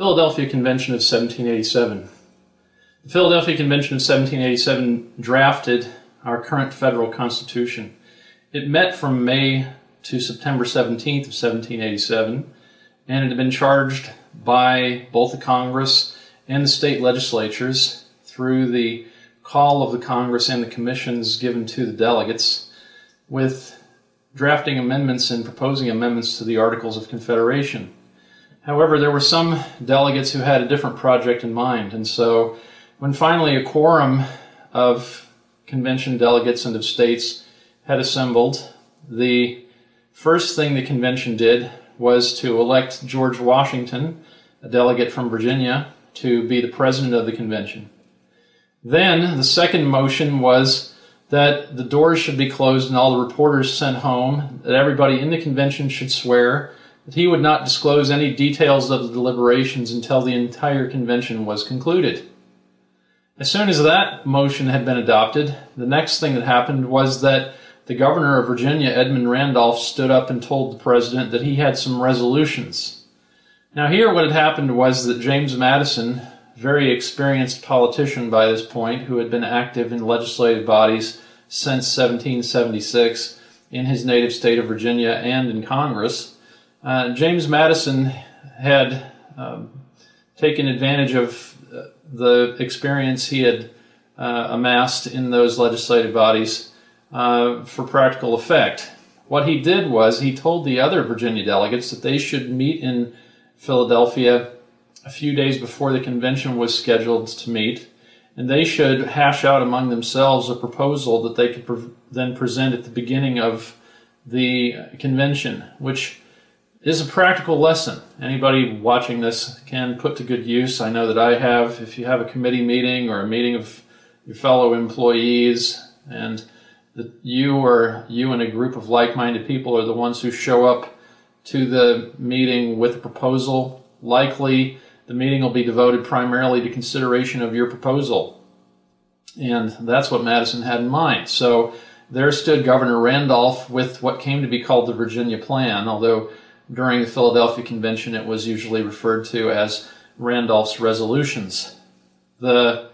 Philadelphia Convention of 1787. The Philadelphia Convention of 1787 drafted our current federal Constitution. It met from May to September 17th of 1787, and it had been charged by both the Congress and the state legislatures through the call of the Congress and the commissions given to the delegates with drafting amendments and proposing amendments to the Articles of Confederation. However, there were some delegates who had a different project in mind, and so when finally a quorum of convention delegates and of states had assembled, the first thing the convention did was to elect George Washington, a delegate from Virginia, to be the president of the convention. Then the second motion was that the doors should be closed and all the reporters sent home, that everybody in the convention should swear that he would not disclose any details of the deliberations until the entire convention was concluded. As soon as that motion had been adopted, the next thing that happened was that the governor of Virginia, Edmund Randolph, stood up and told the president that he had some resolutions. Now here what had happened was that James Madison, very experienced politician by this point, who had been active in legislative bodies since 1776 in his native state of Virginia and in Congress, James Madison had taken advantage of the experience he had amassed in those legislative bodies for practical effect. What he did was he told the other Virginia delegates that they should meet in Philadelphia a few days before the convention was scheduled to meet, and they should hash out among themselves a proposal that they could then present at the beginning of the convention, which is a practical lesson. Anybody watching this can put to good use. I know that I have. If you have a committee meeting or a meeting of your fellow employees, and that you and a group of like-minded people are the ones who show up to the meeting with a proposal, likely the meeting will be devoted primarily to consideration of your proposal. And that's what Madison had in mind. So there stood Governor Randolph with what came to be called the Virginia Plan, although during the Philadelphia Convention it was usually referred to as Randolph's Resolutions. The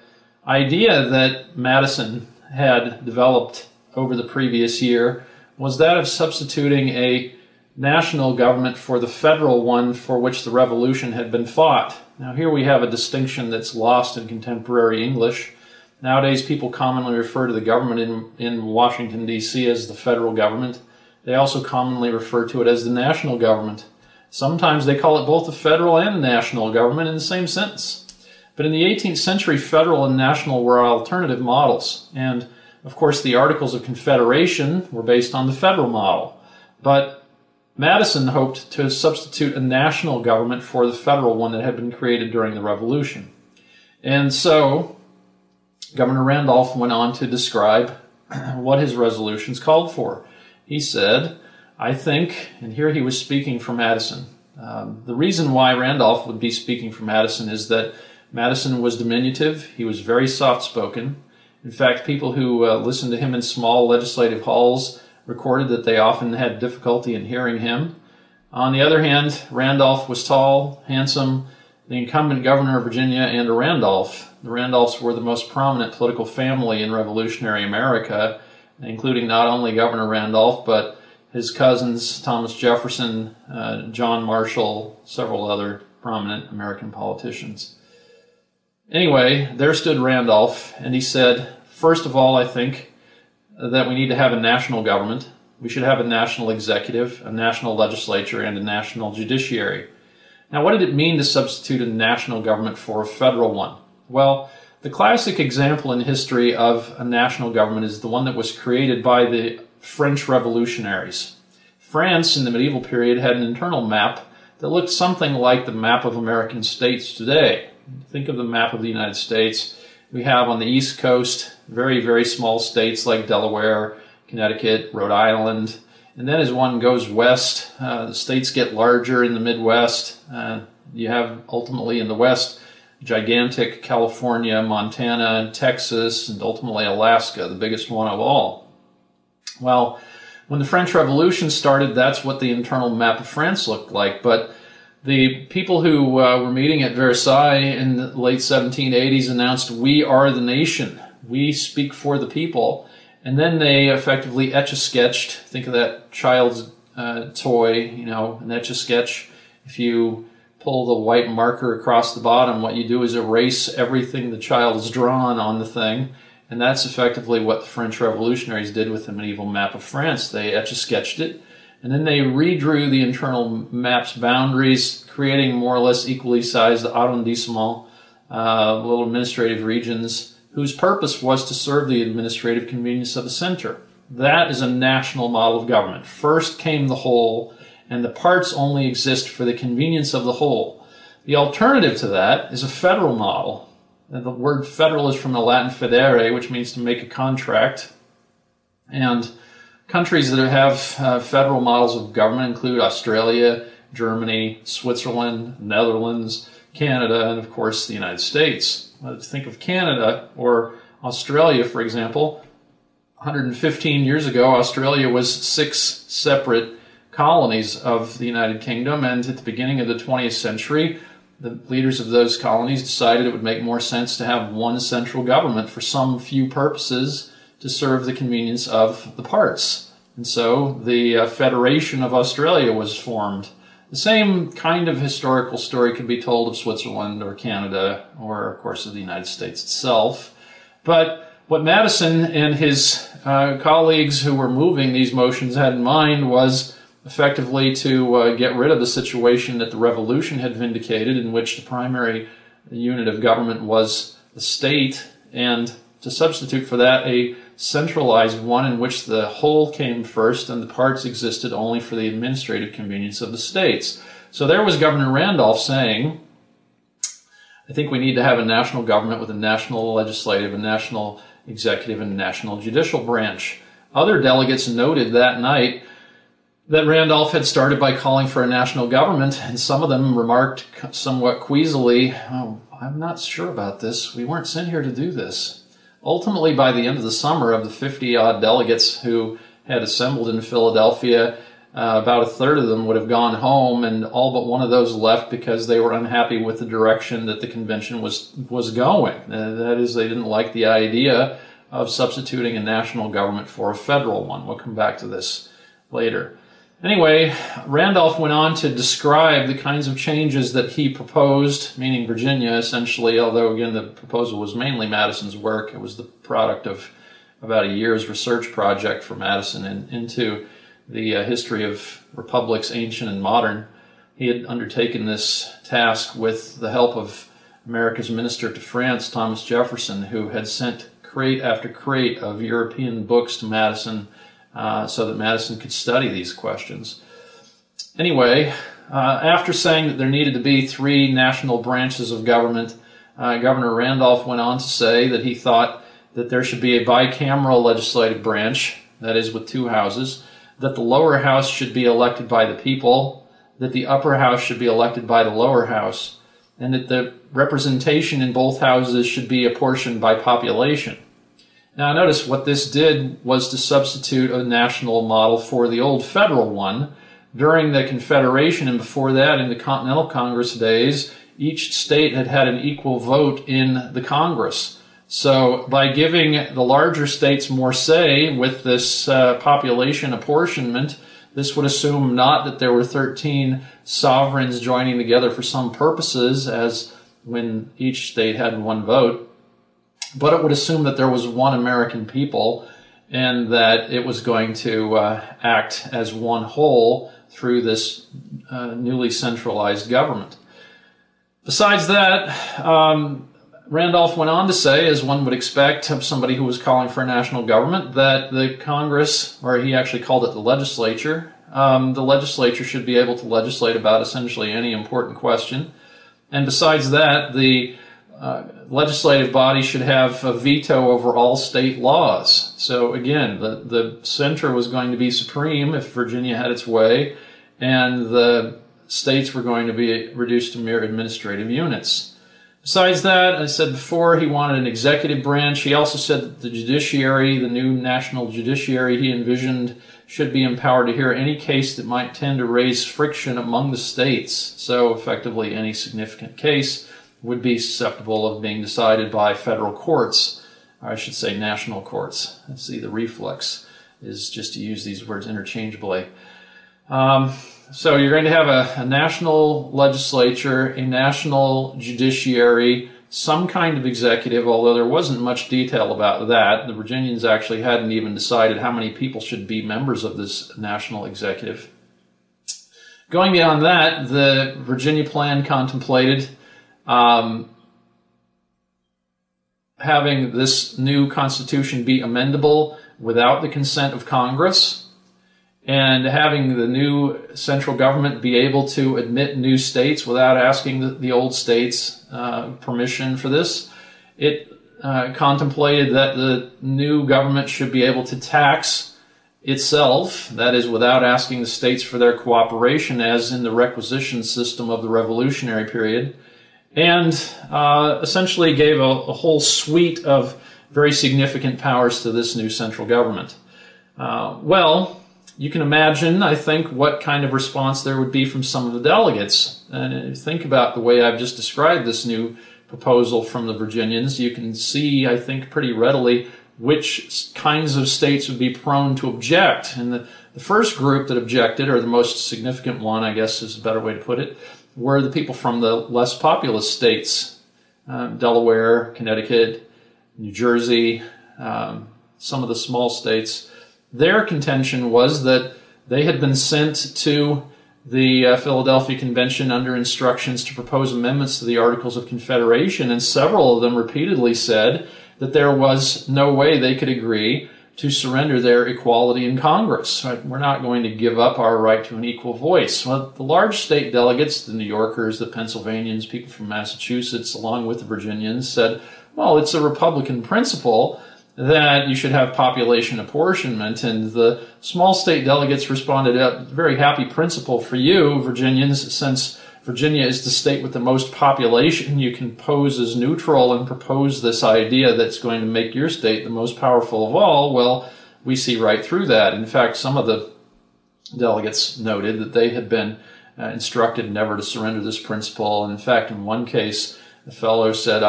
idea that Madison had developed over the previous year was that of substituting a national government for the federal one for which the Revolution had been fought. Now here we have a distinction that's lost in contemporary English. Nowadays people commonly refer to the government in Washington, D.C. as the federal government. They also commonly refer to it as the national government. Sometimes they call it both the federal and the national government in the same sentence. But in the 18th century, federal and national were alternative models. And, of course, the Articles of Confederation were based on the federal model. But Madison hoped to substitute a national government for the federal one that had been created during the Revolution. And so Governor Randolph went on to describe what his resolutions called for. He said, I think, and here he was speaking for Madison. The reason why Randolph would be speaking for Madison is that Madison was diminutive. He was very soft-spoken. In fact, people who listened to him in small legislative halls recorded that they often had difficulty in hearing him. On the other hand, Randolph was tall, handsome, the incumbent governor of Virginia, and a Randolph. The Randolphs were the most prominent political family in Revolutionary America, including not only Governor Randolph, but his cousins, Thomas Jefferson, John Marshall, several other prominent American politicians. Anyway, there stood Randolph, and he said, first of all, I think that we need to have a national government. We should have a national executive, a national legislature, and a national judiciary. Now, what did it mean to substitute a national government for a federal one? Well, the classic example in history of a national government is the one that was created by the French revolutionaries. France, in the medieval period, had an internal map that looked something like the map of American states today. Think of the map of the United States. We have on the East Coast very, very small states like Delaware, Connecticut, Rhode Island. And then as one goes west, the states get larger in the Midwest. You have ultimately in the West gigantic California, Montana, Texas, and ultimately Alaska, the biggest one of all. Well, when the French Revolution started, that's what the internal map of France looked like. But The people who were meeting at Versailles in the late 1780s announced, "We are the nation. We speak for the people." And then they effectively etch-a-sketched. Think of that child's toy, an etch-a-sketch. If you pull the white marker across the bottom, what you do is erase everything the child has drawn on the thing. And that's effectively what the French revolutionaries did with the medieval map of France. They etch-a-sketched it, and then they redrew the internal map's boundaries, creating more or less equally sized arrondissements, little administrative regions, whose purpose was to serve the administrative convenience of the center. That is a national model of government. First came the whole, and the parts only exist for the convenience of the whole. The alternative to that is a federal model. And the word federal is from the Latin federe, which means to make a contract. And countries that have federal models of government include Australia, Germany, Switzerland, Netherlands, Canada, and of course the United States. Think of Canada or Australia, for example. 115 years ago, Australia was 6 separate colonies of the United Kingdom, and at the beginning of the 20th century, the leaders of those colonies decided it would make more sense to have one central government for some few purposes to serve the convenience of the parts. And so the Federation of Australia was formed. The same kind of historical story could be told of Switzerland or Canada or, of course, of the United States itself. But what Madison and his colleagues who were moving these motions had in mind was effectively to get rid of the situation that the Revolution had vindicated, in which the primary unit of government was the state, and to substitute for that a centralized one in which the whole came first and the parts existed only for the administrative convenience of the states. So there was Governor Randolph saying, I think we need to have a national government with a national legislative, a national executive, and a national judicial branch. Other delegates noted that night that Randolph had started by calling for a national government, and some of them remarked somewhat queasily, "Oh, I'm not sure about this. We weren't sent here to do this." Ultimately, by the end of the summer, of the 50-odd delegates who had assembled in Philadelphia, about a third of them would have gone home, and all but one of those left because they were unhappy with the direction that the convention was going. That is, they didn't like the idea of substituting a national government for a federal one. We'll come back to this later. Anyway, Randolph went on to describe the kinds of changes that he proposed, meaning Virginia essentially, although again the proposal was mainly Madison's work. It was the product of about a year's research project for Madison into the history of republics, ancient and modern. He had undertaken this task with the help of America's minister to France, Thomas Jefferson, who had sent crate after crate of European books to Madison so that Madison could study these questions. Anyway, after saying that there needed to be 3 national branches of government, Governor Randolph went on to say that he thought that there should be a bicameral legislative branch, that is, with 2 houses, that the lower house should be elected by the people, that the upper house should be elected by the lower house, and that the representation in both houses should be apportioned by population. Now notice what this did was to substitute a national model for the old federal one. During the Confederation and before that in the Continental Congress days, each state had had an equal vote in the Congress. So by giving the larger states more say with this population apportionment, this would assume not that there were 13 sovereigns joining together for some purposes, as when each state had 1 vote, but it would assume that there was one American people and that it was going to act as one whole through this newly centralized government. Besides that, Randolph went on to say, as one would expect of somebody who was calling for a national government, that the Congress, or he actually called it the legislature should be able to legislate about essentially any important question. And besides that, the legislative body should have a veto over all state laws. So again, the center was going to be supreme if Virginia had its way, and the states were going to be reduced to mere administrative units. Besides that, I said before, he wanted an executive branch. He also said that the judiciary, the new national judiciary he envisioned, should be empowered to hear any case that might tend to raise friction among the states. So effectively, any significant case would be susceptible of being decided by federal courts, or I should say national courts. See, the reflex is just to use these words interchangeably. So you're going to have a national legislature, a national judiciary, some kind of executive, although there wasn't much detail about that. The Virginians actually hadn't even decided how many people should be members of this national executive. Going beyond that, the Virginia plan contemplated having this new constitution be amendable without the consent of Congress, and having the new central government be able to admit new states without asking the old states permission for this. It contemplated that the new government should be able to tax itself, that is, without asking the states for their cooperation, as in the requisition system of the Revolutionary period, and essentially gave a whole suite of very significant powers to this new central government. Well, you can imagine, I think, what kind of response there would be from some of the delegates. And think about the way I've just described this new proposal from the Virginians. You can see, I think, pretty readily which kinds of states would be prone to object. And the first group that objected, or the most significant one, I guess is a better way to put it, were the people from the less populous states, Delaware, Connecticut, New Jersey, some of the small states. Their contention was that they had been sent to the Philadelphia Convention under instructions to propose amendments to the Articles of Confederation, and several of them repeatedly said that there was no way they could agree to surrender their equality in Congress. We're not going to give up our right to an equal voice. Well, the large state delegates, the New Yorkers, the Pennsylvanians, people from Massachusetts, along with the Virginians, said, well, it's a Republican principle that you should have population apportionment, and the small state delegates responded, a very happy principle for you, Virginians, since Virginia is the state with the most population, you can pose as neutral and propose this idea that's going to make your state the most powerful of all. Well, we see right through that. In fact, some of the delegates noted that they had been instructed never to surrender this principle, and in fact, in one case, the fellow said,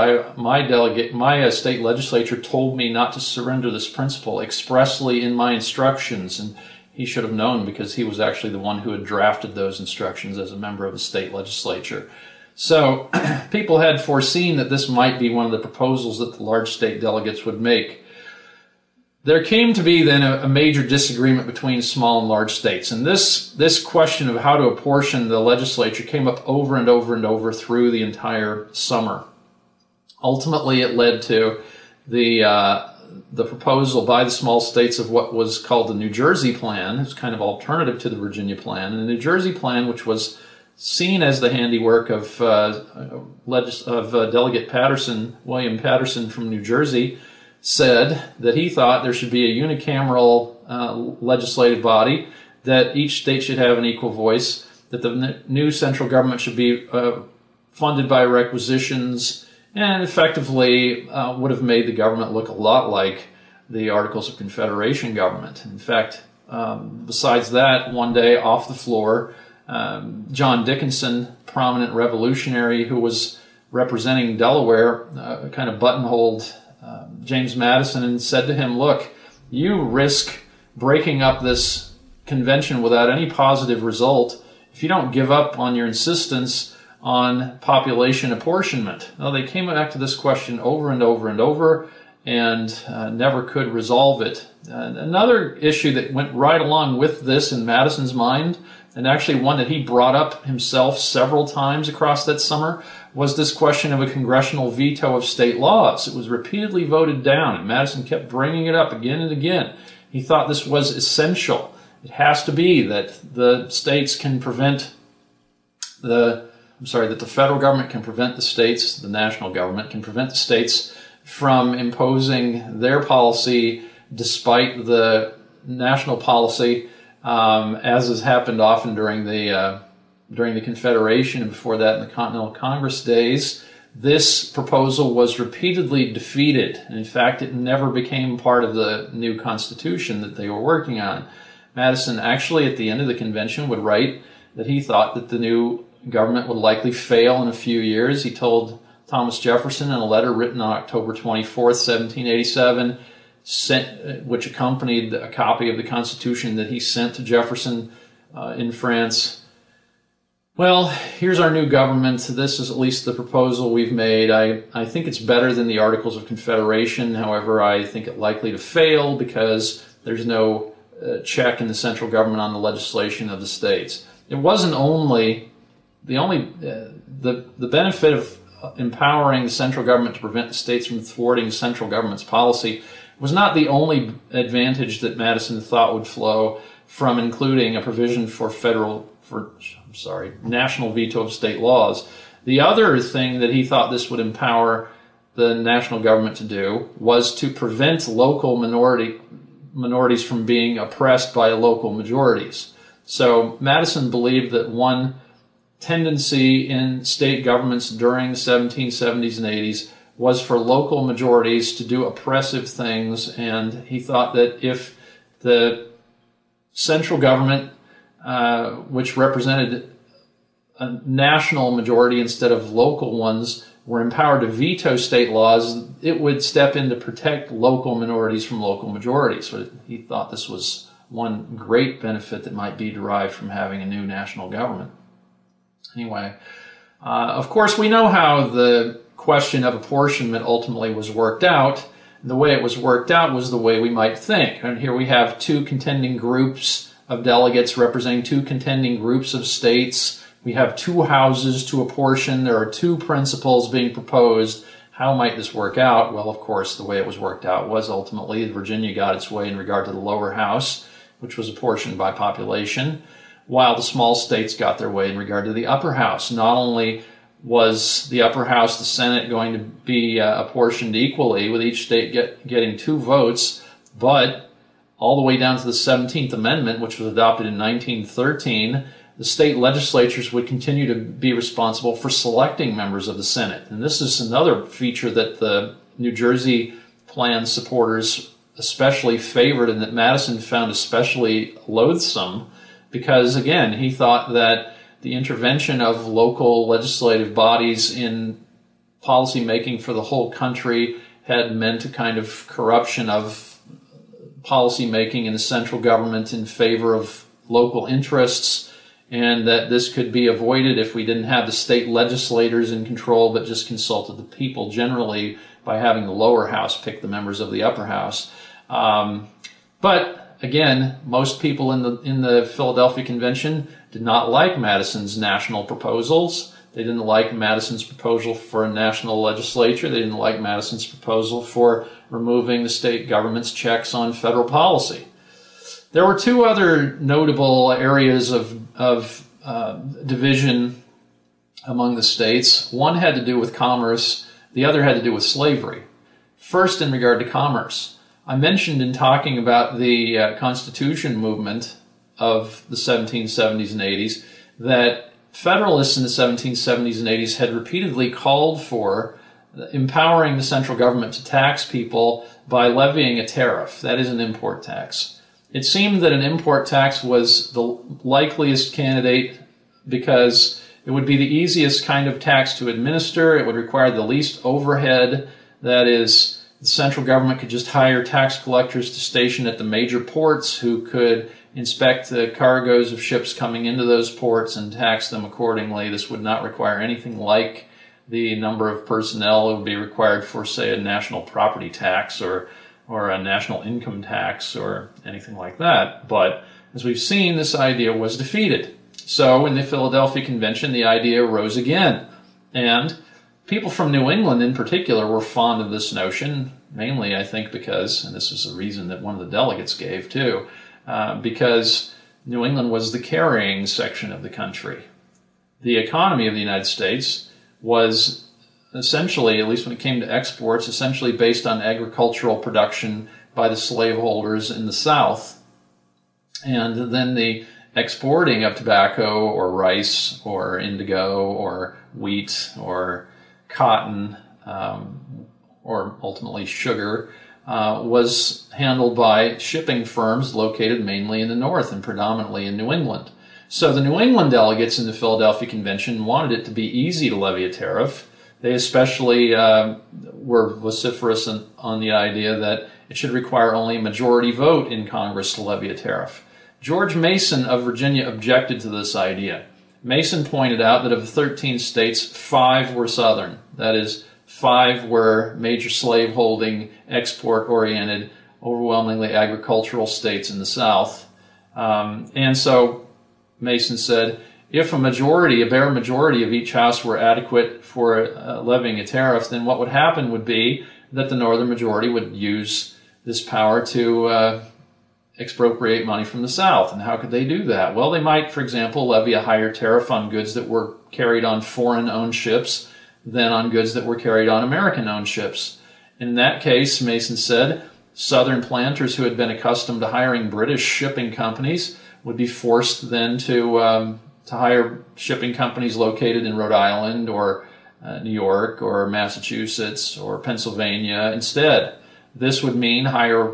my state legislature told me not to surrender this principle expressly in my instructions, and he should have known because he was actually the one who had drafted those instructions as a member of the state legislature. So people had foreseen that this might be one of the proposals that the large state delegates would make. There came to be then a major disagreement between small and large states, and this question of how to apportion the legislature came up over and over and over through the entire summer. Ultimately, it led to the proposal by the small states of what was called the New Jersey Plan. It was kind of alternative to the Virginia Plan. And the New Jersey Plan, which was seen as the handiwork of Delegate Patterson, William Patterson from New Jersey, said that he thought there should be a unicameral legislative body, that each state should have an equal voice, that the new central government should be funded by requisitions, and effectively would have made the government look a lot like the Articles of Confederation government. In fact, besides that, one day off the floor, John Dickinson, prominent revolutionary who was representing Delaware, kind of buttonholed James Madison and said to him, look, you risk breaking up this convention without any positive result if you don't give up on your insistence on population apportionment. Well, they came back to this question over and over and over and never could resolve it. Another issue that went right along with this in Madison's mind, and actually one that he brought up himself several times across that summer, was this question of a congressional veto of state laws. It was repeatedly voted down, and Madison kept bringing it up again and again. He thought this was essential. It has to be that the states can prevent that the federal government can prevent the states, the national government can prevent the states from imposing their policy despite the national policy, as has happened often during the Confederation and before that in the Continental Congress days. this proposal was repeatedly defeated. In fact, it never became part of the new Constitution that they were working on. Madison actually, at the end of the convention, would write that he thought that the new government would likely fail in a few years. He told Thomas Jefferson in a letter written on October 24th, 1787, which accompanied a copy of the Constitution that he sent to Jefferson in France. Well, here's our new government. This is at least the proposal we've made. I think it's better than the Articles of Confederation. However, I think it likely to fail because there's no check in the central government on the legislation of the states. It wasn't only the benefit of empowering the central government to prevent the states from thwarting the central government's policy was not the only advantage that Madison thought would flow from including a provision for national veto of state laws. The other thing that he thought this would empower the national government to do was to prevent local minorities from being oppressed by local majorities. So Madison believed that one tendency in state governments during the 1770s and 80s was for local majorities to do oppressive things, and he thought that if the central government, which represented a national majority instead of local ones, were empowered to veto state laws, it would step in to protect local minorities from local majorities. So he thought this was one great benefit that might be derived from having a new national government. Anyway, of course, we know how the question of apportionment ultimately was worked out. The way it was worked out was the way we might think. And here we have two contending groups of delegates representing two contending groups of states. We have two houses to apportion. There are two principles being proposed. How might this work out? Well, of course, the way it was worked out was ultimately Virginia got its way in regard to the lower house, which was apportioned by population, while the small states got their way in regard to the upper house. Not only was the upper house, the Senate, going to be apportioned equally, with each state getting 2 votes, but all the way down to the 17th Amendment, which was adopted in 1913, the state legislatures would continue to be responsible for selecting members of the Senate. And this is another feature that the New Jersey Plan supporters especially favored and that Madison found especially loathsome because, again, he thought that the intervention of local legislative bodies in policy making for the whole country had meant a kind of corruption of policy making in the central government in favor of local interests, and that this could be avoided if we didn't have the state legislators in control but just consulted the people generally by having the lower house pick the members of the upper house. But again, most people in the Philadelphia Convention did not like Madison's national proposals. They didn't like Madison's proposal for a national legislature. They didn't like Madison's proposal for removing the state government's checks on federal policy. There were 2 other notable areas of division among the states. One had to do with commerce. The other had to do with slavery. First, in regard to commerce, I mentioned in talking about the Constitution movement of the 1770s and 80s that Federalists in the 1770s and 80s had repeatedly called for empowering the central government to tax people by levying a tariff, that is an import tax. It seemed that an import tax was the likeliest candidate because it would be the easiest kind of tax to administer. It would require the least overhead. That is, the central government could just hire tax collectors to station at the major ports who could inspect the cargoes of ships coming into those ports and tax them accordingly. This would not require anything like the number of personnel that would be required for, say, a national property tax or a national income tax or anything like that. But as we've seen, this idea was defeated. So in the Philadelphia Convention, the idea arose again. And people from New England in particular were fond of this notion, mainly, I think, because, and this is a reason that one of the delegates gave too, because New England was the carrying section of the country. The economy of the United States was essentially, at least when it came to exports, essentially based on agricultural production by the slaveholders in the South. And then the exporting of tobacco or rice or indigo or wheat or cotton, or ultimately sugar, was handled by shipping firms located mainly in the North and predominantly in New England. So the New England delegates in the Philadelphia Convention wanted it to be easy to levy a tariff. They especially were vociferous on the idea that it should require only a majority vote in Congress to levy a tariff. George Mason of Virginia objected to this idea. Mason pointed out that of the 13 states, 5 were Southern. That is, 5 were major slaveholding, export-oriented, overwhelmingly agricultural states in the South. And so Mason said, if a bare majority of each house were adequate for levying a tariff, then what would happen would be that the northern majority would use this power to expropriate money from the South. And how could they do that? Well, they might, for example, levy a higher tariff on goods that were carried on foreign-owned ships than on goods that were carried on American-owned ships. In that case, Mason said, Southern planters who had been accustomed to hiring British shipping companies would be forced then to hire shipping companies located in Rhode Island or New York or Massachusetts or Pennsylvania instead. This would mean higher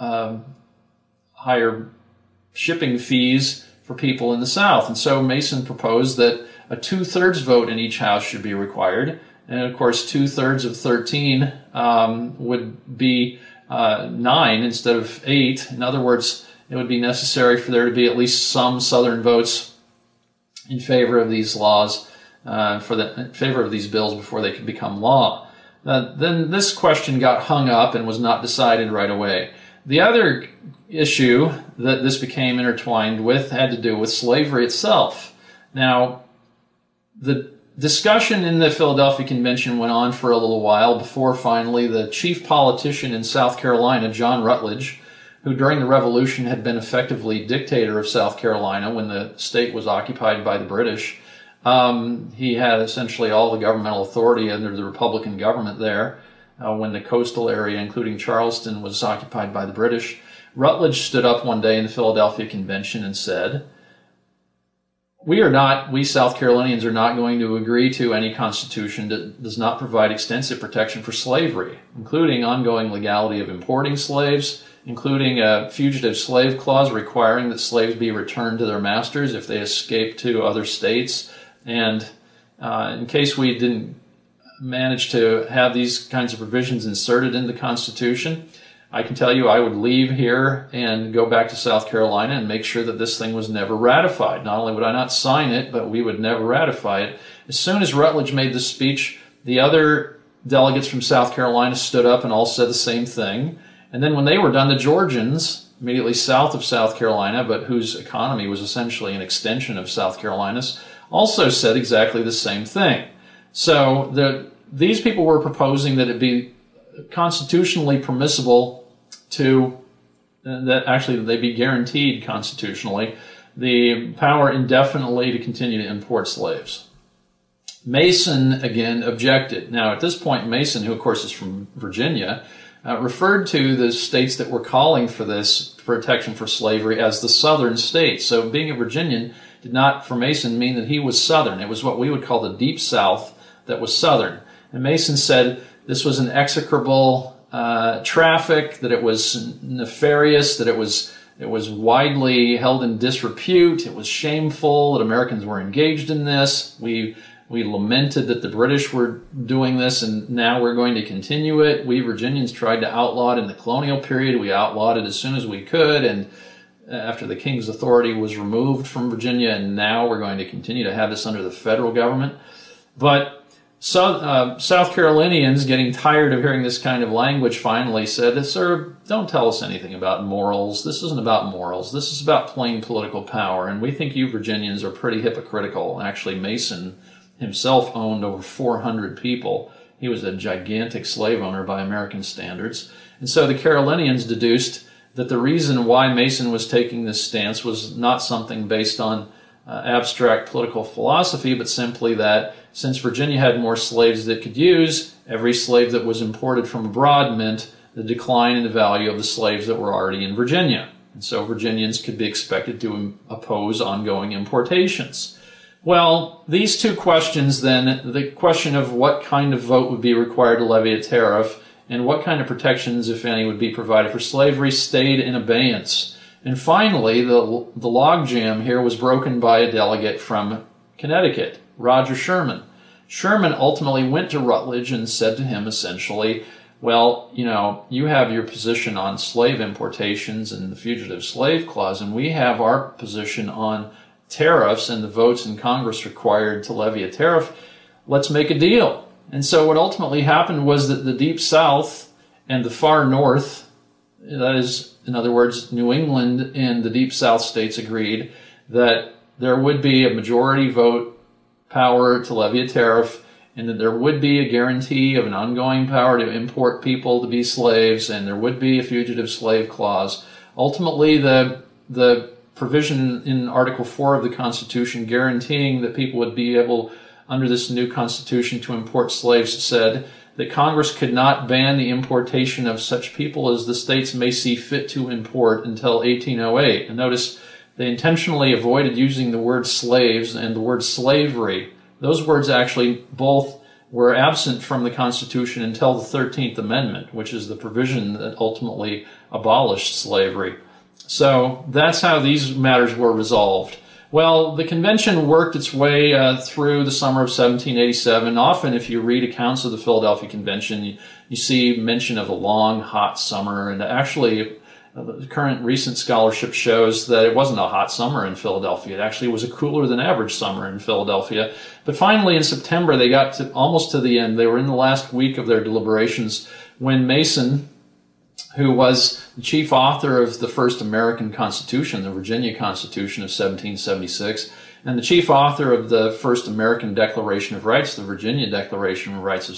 shipping fees for people in the South. And so Mason proposed that a 2/3 vote in each house should be required. And of course, 2/3 of 13 would be 9 instead of 8. In other words, it would be necessary for there to be at least some Southern votes in favor of these laws, in favor of these bills before they could become law. Then this question got hung up and was not decided right away. The other issue that this became intertwined with had to do with slavery itself. Now, the discussion in the Philadelphia Convention went on for a little while before finally the chief politician in South Carolina, John Rutledge, who during the Revolution had been effectively dictator of South Carolina when the state was occupied by the British. He had essentially all the governmental authority under the Republican government there when the coastal area, including Charleston, was occupied by the British. Rutledge stood up one day in the Philadelphia Convention and said, we South Carolinians are not going to agree to any constitution that does not provide extensive protection for slavery, including ongoing legality of importing slaves, including a fugitive slave clause requiring that slaves be returned to their masters if they escape to other states. And in case we didn't manage to have these kinds of provisions inserted in the Constitution, I can tell you I would leave here and go back to South Carolina and make sure that this thing was never ratified. Not only would I not sign it, but we would never ratify it. As soon as Rutledge made this speech, the other delegates from South Carolina stood up and all said the same thing. And then when they were done, the Georgians, immediately south of South Carolina, but whose economy was essentially an extension of South Carolina's, also said exactly the same thing. So these people were proposing that it be constitutionally permissible that they be guaranteed constitutionally the power indefinitely to continue to import slaves. Mason, again, objected. Now, at this point, Mason, who of course is from Virginia, referred to the states that were calling for this protection for slavery as the Southern states. So being a Virginian did not, for Mason, mean that he was Southern. It was what we would call the Deep South that was Southern. And Mason said this was an execrable traffic, that it was nefarious, that it was widely held in disrepute, it was shameful that Americans were engaged in this. We lamented that the British were doing this, and now we're going to continue it. We Virginians tried to outlaw it in the colonial period. We outlawed it as soon as we could, and after the King's authority was removed from Virginia, and now we're going to continue to have this under the federal government. But South Carolinians, getting tired of hearing this kind of language, finally said, "Sir, don't tell us anything about morals. This isn't about morals. This is about plain political power, and we think you Virginians are pretty hypocritical." Actually, Mason himself owned over 400 people. He was a gigantic slave owner by American standards. And so the Carolinians deduced that the reason why Mason was taking this stance was not something based on abstract political philosophy, but simply that since Virginia had more slaves that it could use, every slave that was imported from abroad meant the decline in the value of the slaves that were already in Virginia. And so Virginians could be expected to oppose ongoing importations. Well, these two questions then, the question of what kind of vote would be required to levy a tariff and what kind of protections, if any, would be provided for slavery, stayed in abeyance. And finally, the logjam here was broken by a delegate from Connecticut, Roger Sherman. Sherman ultimately went to Rutledge and said to him essentially, well, you have your position on slave importations and the Fugitive Slave Clause, and we have our position on tariffs and the votes in Congress required to levy a tariff. Let's make a deal. And so what ultimately happened was that the Deep South and the Far North, that is, in other words, New England and the Deep South states agreed that there would be a majority vote power to levy a tariff and that there would be a guarantee of an ongoing power to import people to be slaves, and there would be a Fugitive Slave Clause. Ultimately, the provision in Article 4 of the Constitution guaranteeing that people would be able, under this new Constitution, to import slaves said that Congress could not ban the importation of such people as the states may see fit to import until 1808. And notice they intentionally avoided using the word slaves and the word slavery. Those words actually both were absent from the Constitution until the 13th Amendment, which is the provision that ultimately abolished slavery. So that's how these matters were resolved. Well, the convention worked its way through the summer of 1787. Often, if you read accounts of the Philadelphia Convention, you see mention of a long, hot summer. And actually, the current recent scholarship shows that it wasn't a hot summer in Philadelphia. It actually was a cooler than average summer in Philadelphia. But finally, in September, they got to almost to the end. They were in the last week of their deliberations when Mason, who was the chief author of the first American Constitution, the Virginia Constitution of 1776, and the chief author of the first American Declaration of Rights, the Virginia Declaration of Rights of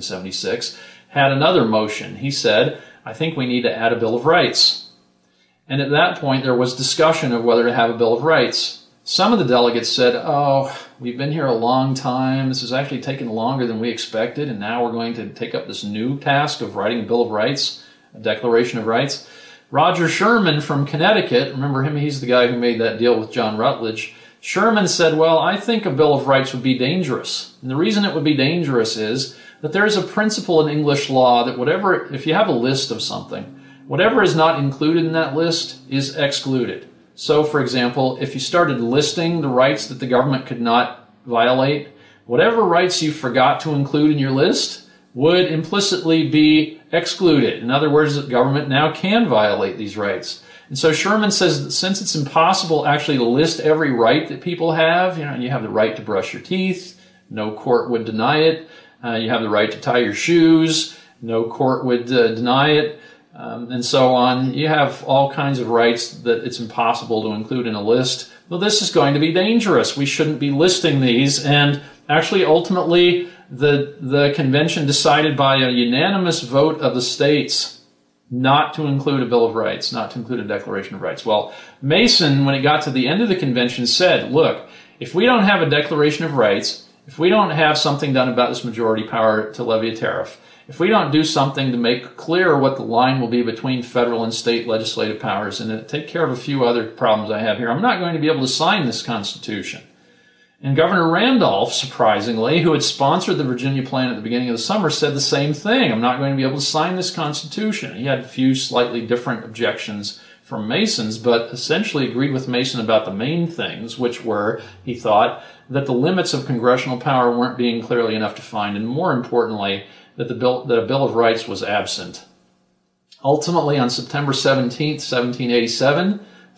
1776, had another motion. He said, I think we need to add a Bill of Rights. And at that point, there was discussion of whether to have a Bill of Rights. Some of the delegates said, oh, we've been here a long time. This has actually taken longer than we expected, and now we're going to take up this new task of writing a Bill of Rights, a Declaration of Rights. Roger Sherman from Connecticut, remember him, he's the guy who made that deal with John Rutledge. Sherman said, well, I think a Bill of Rights would be dangerous. And the reason it would be dangerous is that there's a principle in English law that whatever, if you have a list of something, whatever is not included in that list is excluded. So, for example, if you started listing the rights that the government could not violate, whatever rights you forgot to include in your list would implicitly be excluded. In other words, the government now can violate these rights. And so Sherman says that since it's impossible actually to list every right that people have, you have the right to brush your teeth, no court would deny it. You have the right to tie your shoes, no court would deny it, and so on. You have all kinds of rights that it's impossible to include in a list. Well, this is going to be dangerous. We shouldn't be listing these. And actually, ultimately, the convention decided by a unanimous vote of the states not to include a Bill of Rights, not to include a Declaration of Rights. Well, Mason, when it got to the end of the convention, said, look, if we don't have a Declaration of Rights, if we don't have something done about this majority power to levy a tariff, if we don't do something to make clear what the line will be between federal and state legislative powers and to take care of a few other problems I have here, I'm not going to be able to sign this Constitution. And Governor Randolph, surprisingly, who had sponsored the Virginia plan at the beginning of the summer, said the same thing. I'm not going to be able to sign this Constitution. He had a few slightly different objections from Mason's, but essentially agreed with Mason about the main things, which were, he thought, that the limits of congressional power weren't being clearly enough defined, and more importantly, that a Bill of Rights was absent. Ultimately, on September 17th, 1787,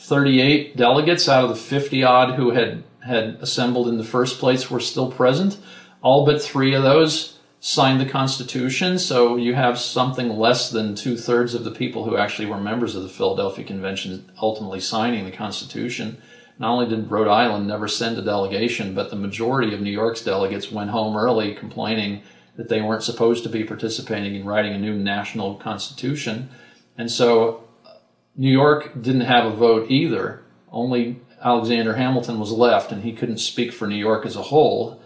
38 delegates out of the 50-odd who had assembled in the first place were still present. All but 3 of those signed the Constitution, so you have something less than 2/3 of the people who actually were members of the Philadelphia Convention ultimately signing the Constitution. Not only did Rhode Island never send a delegation, but the majority of New York's delegates went home early complaining that they weren't supposed to be participating in writing a new national constitution. And so New York didn't have a vote either. Only Alexander Hamilton was left, and he couldn't speak for New York as a whole.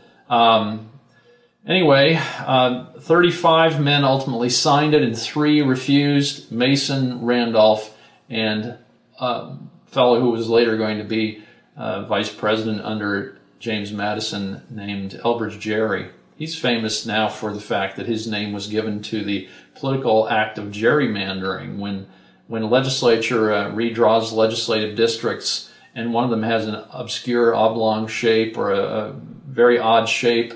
Anyway, 35 men ultimately signed it, and 3 refused: Mason, Randolph, and a fellow who was later going to be vice president under James Madison named Elbridge Gerry. He's famous now for the fact that his name was given to the political act of gerrymandering, when a legislature redraws legislative districts and one of them has an obscure oblong shape or a very odd shape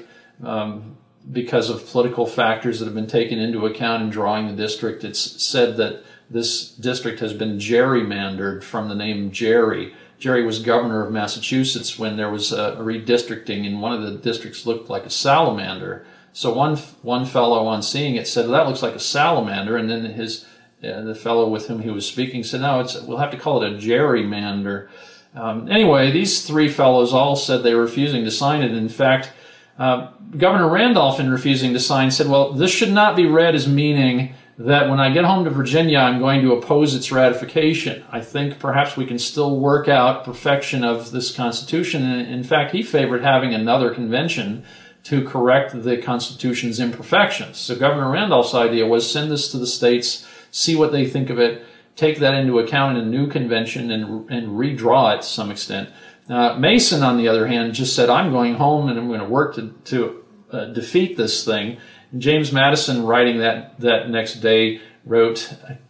because of political factors that have been taken into account in drawing the district. It's said that this district has been gerrymandered from the name Gerry. Gerry was governor of Massachusetts when there was a redistricting, and one of the districts looked like a salamander. So one fellow on seeing it said, well, that looks like a salamander, and then the fellow with whom he was speaking said, no, we'll have to call it a gerrymander. Anyway, these three fellows all said they were refusing to sign it. In fact, Governor Randolph, in refusing to sign, said, well, this should not be read as meaning that when I get home to Virginia, I'm going to oppose its ratification. I think perhaps we can still work out perfection of this Constitution. And in fact, he favored having another convention to correct the Constitution's imperfections. So Governor Randolph's idea was send this to the states, see what they think of it, take that into account in a new convention and redraw it to some extent. Mason, on the other hand, just said, I'm going home and I'm going to work to defeat this thing. And James Madison, writing that next day, wrote,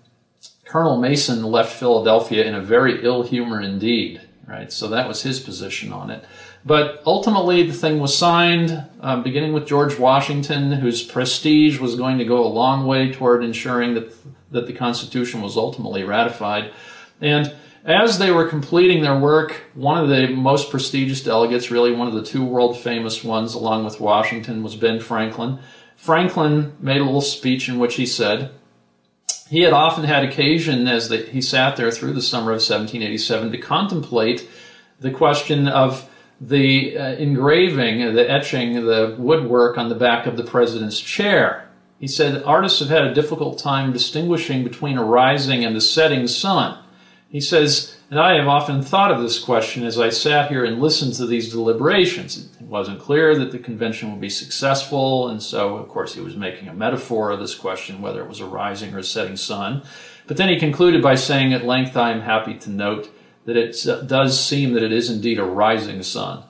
Colonel Mason left Philadelphia in a very ill humor indeed. Right? So that was his position on it. But ultimately, the thing was signed, beginning with George Washington, whose prestige was going to go a long way toward ensuring that the Constitution was ultimately ratified. And as they were completing their work, one of the most prestigious delegates, really one of the two world-famous ones, along with Washington, was Ben Franklin. Franklin made a little speech in which he said he had often had occasion, as he sat there through the summer of 1787, to contemplate the question of the engraving, the etching, the woodwork on the back of the president's chair. He said artists have had a difficult time distinguishing between a rising and a setting sun. He says, and I have often thought of this question as I sat here and listened to these deliberations. It wasn't clear that the convention would be successful, and so, of course, he was making a metaphor of this question, whether it was a rising or a setting sun. But then he concluded by saying, at length, I am happy to note that it does seem that it is indeed a rising sun.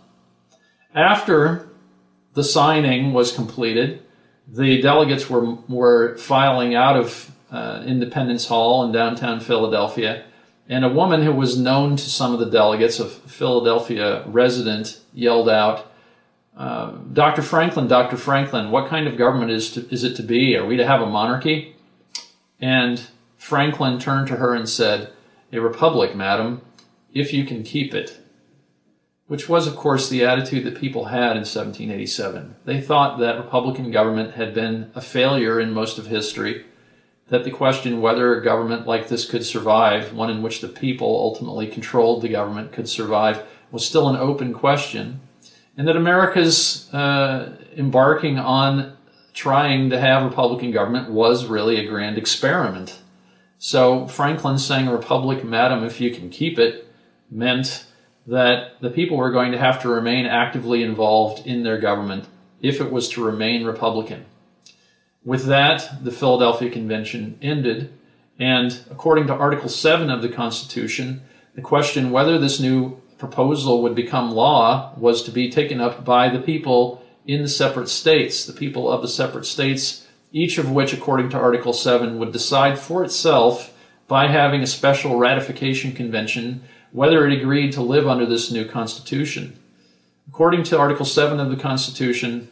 After the signing was completed, the delegates were filing out of Independence Hall in downtown Philadelphia, and a woman who was known to some of the delegates, a Philadelphia resident, yelled out, Dr. Franklin, what kind of government is it to be? Are we to have a monarchy? And Franklin turned to her and said, a republic, madam, if you can keep it. Which was, of course, the attitude that people had in 1787. They thought that Republican government had been a failure in most of history, that the question whether a government like this could survive, one in which the people ultimately controlled the government could survive, was still an open question, and that America's embarking on trying to have a Republican government was really a grand experiment. So Franklin saying, a republic, madam, if you can keep it, meant that the people were going to have to remain actively involved in their government if it was to remain Republican. With that, the Philadelphia Convention ended, and according to Article 7 of the Constitution, the question whether this new proposal would become law was to be taken up by the people in the separate states, the people of the separate states, each of which, according to Article 7, would decide for itself by having a special ratification convention whether it agreed to live under this new Constitution. According to Article 7 of the Constitution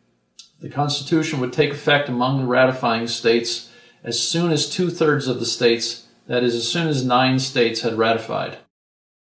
would take effect among the ratifying states as soon as 2/3 of the states, that is, as soon as 9 states had ratified.